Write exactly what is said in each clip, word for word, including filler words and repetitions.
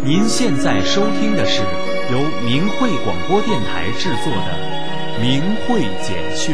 您现在收听的是由明慧广播电台制作的《明慧简讯》。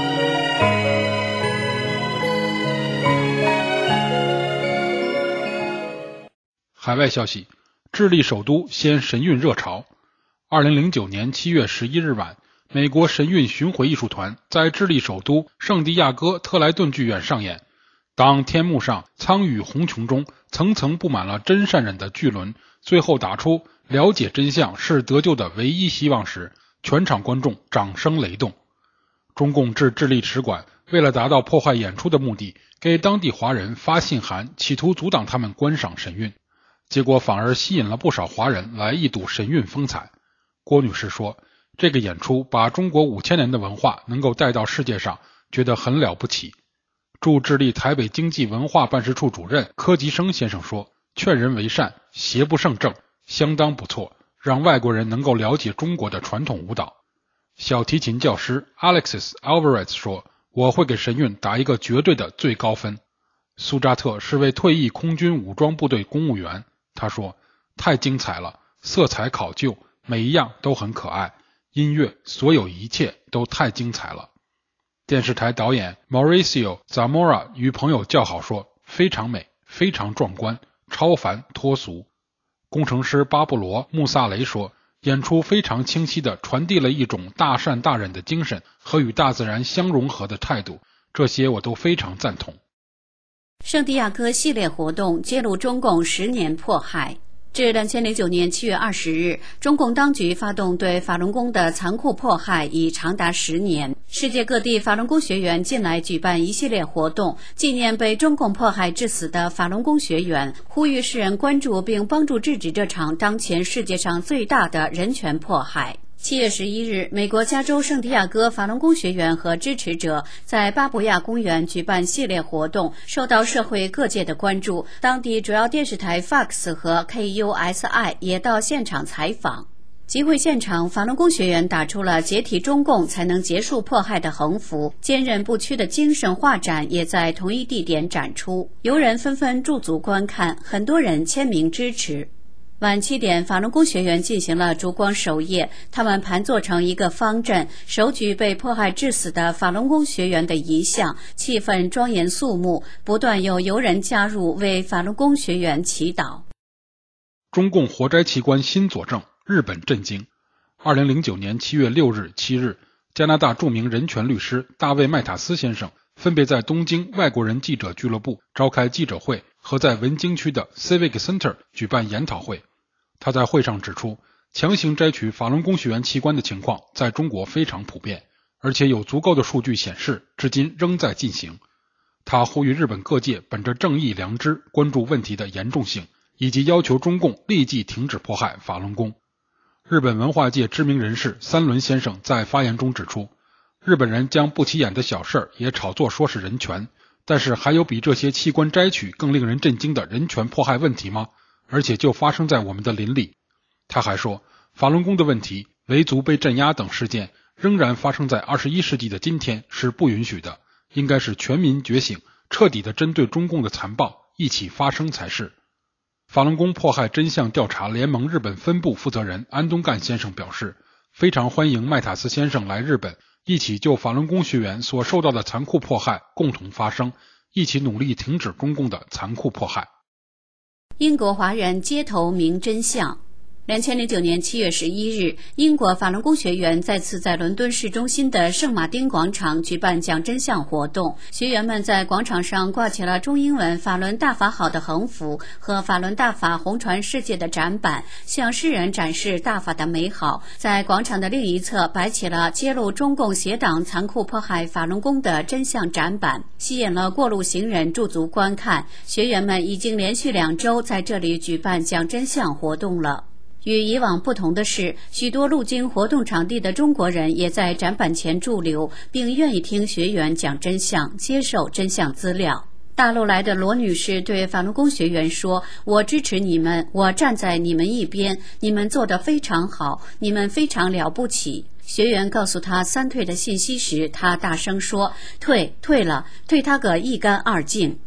海外消息，智利首都掀神韵热潮。二零零九年七月十一日晚，美国神韵巡回艺术团在智利首都圣地亚哥特莱顿剧院上演。当天幕上苍宇红穹中层层布满了真善忍的巨轮，最后打出了解真相是得救的唯一希望时，全场观众掌声雷动。中共至智利使馆为了达到破坏演出的目的，给当地华人发信函，企图阻挡他们观赏神韵，结果反而吸引了不少华人来一睹神韵风采。郭女士说，这个演出把中国五千年的文化能够带到世界上，觉得很了不起。驻智利台北经济文化办事处主任柯吉生先生说，劝人为善，邪不胜正，相当不错，让外国人能够了解中国的传统舞蹈。小提琴教师 Alexis Alvarez 说，我会给神韵打一个绝对的最高分。苏扎特是位退役空军武装部队公务员，他说，太精彩了，色彩考究，每一样都很可爱，音乐，所有一切都太精彩了。电视台导演 Mauricio Zamora 与朋友叫好说，非常美，非常壮观，超凡脱俗。工程师巴布罗穆萨雷说，演出非常清晰地传递了一种大善大忍的精神和与大自然相融合的态度，这些我都非常赞同。 圣地亚哥系列活动揭露中共十年迫害。至二千零九年七月二十日，中共当局发动对法轮功的残酷迫害已长达十年。世界各地法轮功学员近来举办一系列活动，纪念被中共迫害致死的法轮功学员，呼吁世人关注并帮助制止这场当前世界上最大的人权迫害。七月十一日，美国加州圣地亚哥法轮功学员和支持者在巴布亚公园举办系列活动，受到社会各界的关注。当地主要电视台 Fox 和 K U S I 也到现场采访。集会现场，法轮功学员打出了解体中共才能结束迫害的横幅，坚韧不屈的精神画展也在同一地点展出，游人纷纷驻足观看，很多人签名支持。晚七点，法轮功学员进行了烛光守夜，他们盘坐成一个方阵，手举被迫害致死的法轮功学员的遗像，气氛庄严肃穆，不断有游人加入为法轮功学员祈祷。 中共活摘器官新佐证，日本震惊。二零零九年七月六日、七日，加拿大著名人权律师大卫麦塔斯先生分别在东京外国人记者俱乐部召开记者会和在文京区的 Civic Center 举办研讨会。他在会上指出，强行摘取法轮功学员器官的情况在中国非常普遍，而且有足够的数据显示，至今仍在进行。他呼吁日本各界本着正义良知，关注问题的严重性，以及要求中共立即停止迫害法轮功。日本文化界知名人士三轮先生在发言中指出，日本人将不起眼的小事也炒作说是人权，但是还有比这些器官摘取更令人震惊的人权迫害问题吗？而且就发生在我们的邻里。他还说，法轮功的问题、维族被镇压等事件仍然发生在二十一世纪的今天是不允许的，应该是全民觉醒，彻底的针对中共的残暴一起发声才是。法轮功迫害真相调查联盟日本分部负责人安东干先生表示，非常欢迎麦塔斯先生来日本，一起就法轮功学员所受到的残酷迫害共同发声，一起努力停止中共的残酷迫害。 英国华人街头明真相。二千零九年七月十一日，英国法轮功学员再次在伦敦市中心的圣马丁广场举办讲真相活动。学员们在广场上挂起了中英文法轮大法好的横幅和法轮大法红传世界的展板，向世人展示大法的美好。在广场的另一侧摆起了揭露中共邪党残酷迫害法轮功的真相展板，吸引了过路行人驻足观看。学员们已经连续两周在这里举办讲真相活动了。与以往不同的是，许多路经活动场地的中国人也在展板前驻留，并愿意听学员讲真相，接受真相资料。大陆来的罗女士对法轮功学员说，我支持你们，我站在你们一边，你们做得非常好，你们非常了不起。学员告诉他三退的信息时，他大声说，退退了，退他个一干二净。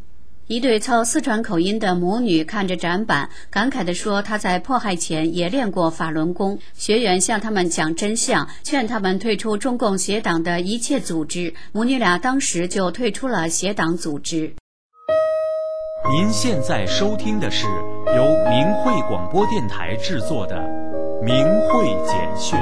一对操四川口音的母女看着展板，感慨地说她在迫害前也练过法轮功。学员向他们讲真相，劝他们退出中共邪党的一切组织。母女俩当时就退出了邪党组织。 您现在收听的是由明慧广播电台制作的《明慧简讯》。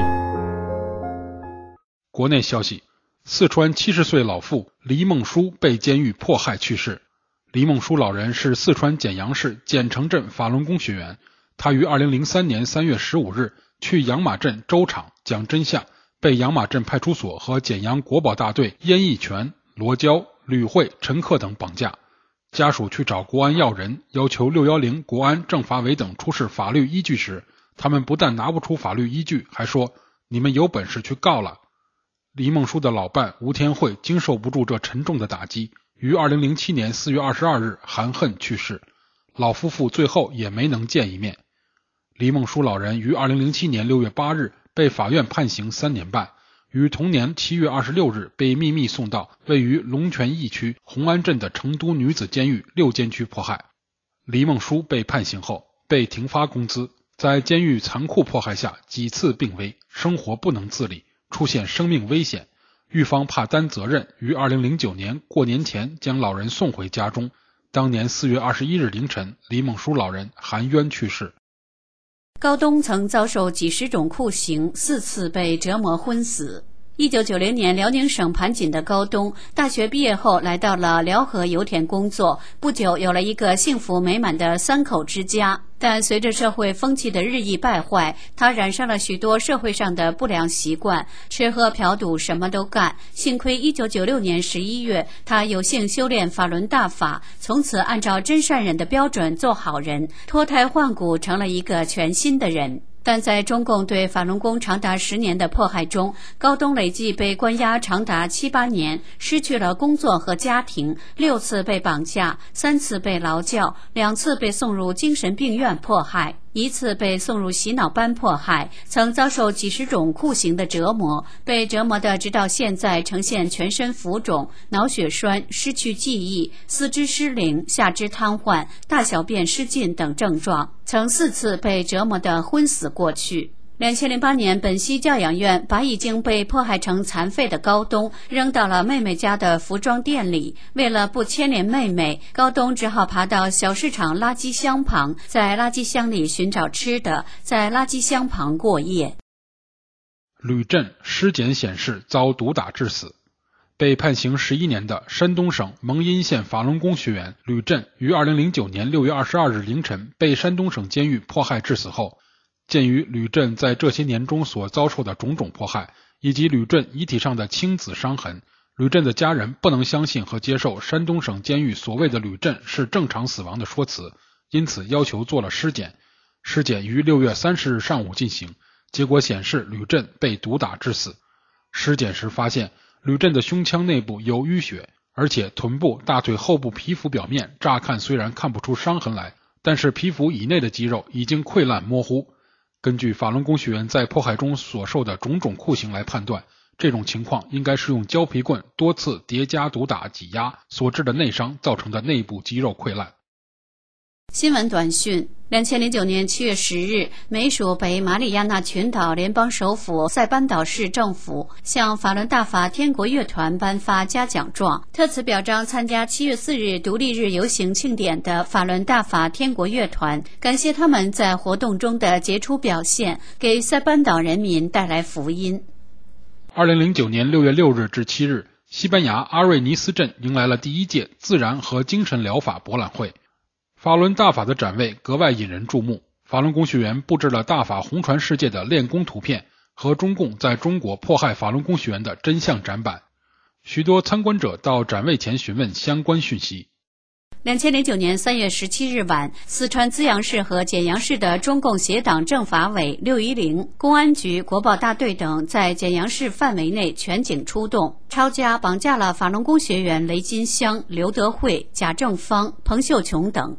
国内消息，四川七十岁老妇黎梦书被监狱迫害去世。黎梦书老人是四川简阳市简城镇法轮功学员，他于二零零三年三月十五日去阳马镇州场讲真相，被阳马镇派出所和简阳国保大队燕义全、罗娇、吕慧、陈克等绑架。家属去找国安要人，要求六一零国安、政法委等出示法律依据时，他们不但拿不出法律依据，还说你们有本事去告了。黎梦书的老伴吴天慧经受不住这沉重的打击，于二零零七年四月二十二日含恨去世，老夫妇最后也没能见一面。黎梦书老人于二零零七年六月八日被法院判刑三年半，于同年七月二十六日被秘密送到位于龙泉驿区红安镇的成都女子监狱六监区迫害。黎梦书被判刑后被停发工资，在监狱残酷迫害下几次病危，生活不能自理，出现生命危险。狱方怕担责任，于二零零九年过年前将老人送回家中。当年四月二十一日凌晨，黎梦书老人含冤去世。 高东曾遭受几十种酷刑，四次被折磨昏死。一九九零年，辽宁省盘锦的高东大学毕业后来到了辽河油田工作，不久有了一个幸福美满的三口之家。但随着社会风气的日益败坏，他染上了许多社会上的不良习惯，吃喝嫖赌什么都干。幸亏一九九六年十一月，他有幸修炼法轮大法，从此按照真善人的标准做好人，脱胎换骨，成了一个全新的人。但在中共对法轮功长达十年的迫害中，高东累计被关押长达七八年，失去了工作和家庭，六次被绑架，三次被劳教，两次被送入精神病院迫害，一次被送入洗脑班迫害，曾遭受几十种酷刑的折磨，被折磨的直到现在呈现全身浮肿、脑血栓、失去记忆、四肢失灵、下肢瘫痪、大小便失禁等症状，曾四次被折磨得昏死过去。两千零八年，本溪教养院把已经被迫害成残废的高东扔到了妹妹家的服装店里。为了不牵连妹妹，高东只好爬到小市场垃圾箱旁，在垃圾箱里寻找吃的，在垃圾箱旁过夜。 吕震尸检显示遭毒打致死。被判刑十一年的山东省蒙阴县法轮功学员吕震于二零零九年六月二十二日凌晨被山东省监狱迫害致死后，鉴于吕震在这些年中所遭受的种种迫害，以及吕震遗体上的青紫伤痕，吕震的家人不能相信和接受山东省监狱所谓的吕震是正常死亡的说辞，因此要求做了尸检。尸检于六月三十日上午进行，结果显示吕震被毒打致死。尸检时发现吕震的胸腔内部有淤血，而且臀部、大腿后部皮肤表面乍看虽然看不出伤痕来，但是皮肤以内的肌肉已经溃烂模糊。根据法轮功学员在迫害中所受的种种酷刑来判断，这种情况应该是用胶皮棍多次叠加毒打挤压所致的内伤造成的内部肌肉溃烂。 新闻短讯：两千零九年七月十日，美属北马里亚纳群岛联邦首府塞班岛市政府向法轮大法天国乐团颁发嘉奖状，特此表彰参加七月四日独立日游行庆典的法轮大法天国乐团，感谢他们在活动中的杰出表现，给塞班岛人民带来福音。 二零零九年六月六日至七日，西班牙阿瑞尼斯镇迎来了第一届自然和精神疗法博览会。法轮大法的展位格外引人注目，法轮功学员布置了大法红传世界的练功图片和中共在中国迫害法轮功学员的真相展板。许多参观者到展位前询问相关讯息。 两千零九年三月十七日晚，四川资阳市和简阳市的中共邪党政法委、六一零、公安局、国保大队等在简阳市范围内全警出动，抄家绑架了法轮功学员雷金香、刘德惠、贾正芳、彭秀琼等。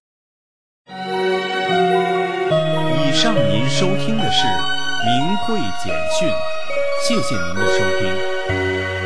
以上您收听的是明慧简讯，谢谢您的收听。